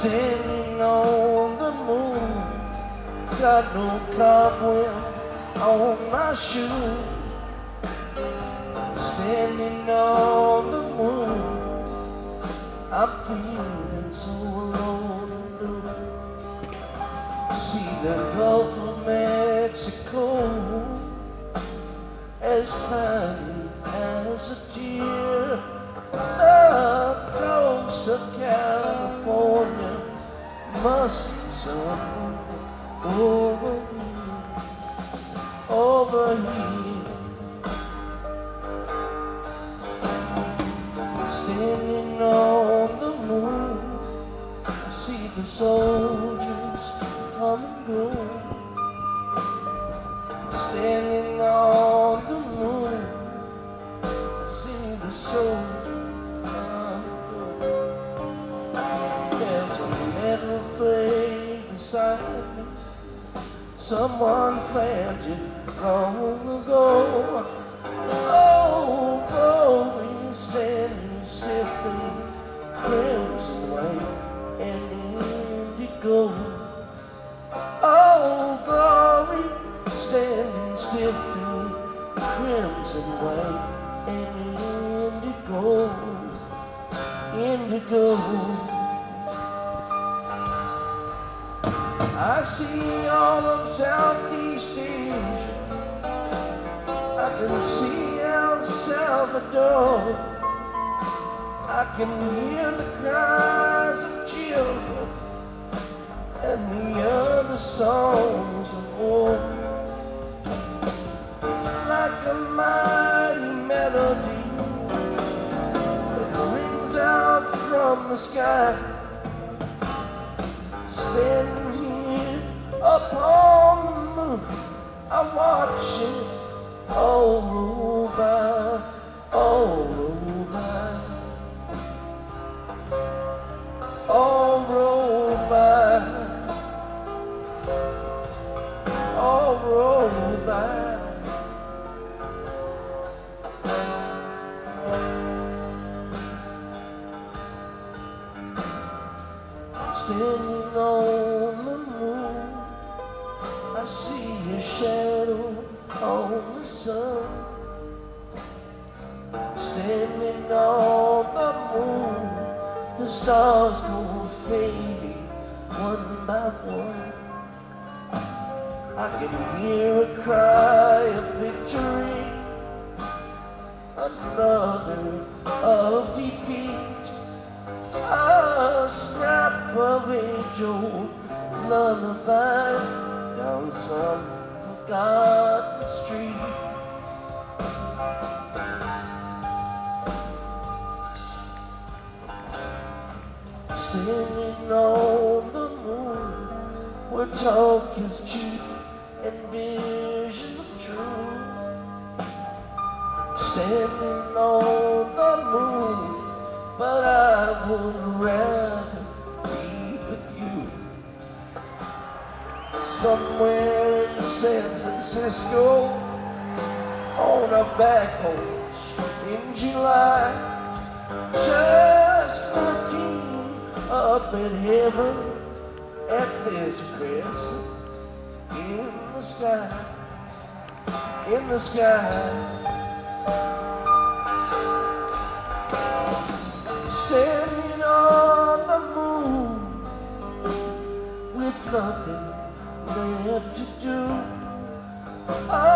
standing on the moon, got no cobweb on my shoe. Standing on the moon, I'm feeling so alone and blue. See the Gulf of Mexico, as tiny as a tear. The coast of California must be somewhere over here. Standing on the moon, I see the soldiers come and go. Standing on the moon, I see the soldiers come and go. There's a metal flame beside me, someone planted long ago. Oh, glory, standing stiff in crimson, white, and indigo. Oh, glory, standing stiff in crimson, white, and indigo. Indigo. I see all of Southeast Asia. I can see El Salvador. I can hear the cries of children and the other songs of war. It's like a mighty melody that rings out from the sky. Standing here upon the moon, I watch it all roll by, all roll by, all roll by, all roll by. Standing on the moon, I see a shadow on the sun. Standing on the moon, the stars go fading one by one. I can hear a cry of victory, another of defeat. A scrap of age-old lullaby down some forgotten street. Standing on the moon, where talk is cheap and vision's true. Standing on the moon, but I would rather be with you. Somewhere in San Francisco, on a back porch in July, just looking up at heaven at this crescent in the sky, in the sky. Standing on the moon with nothing left to do.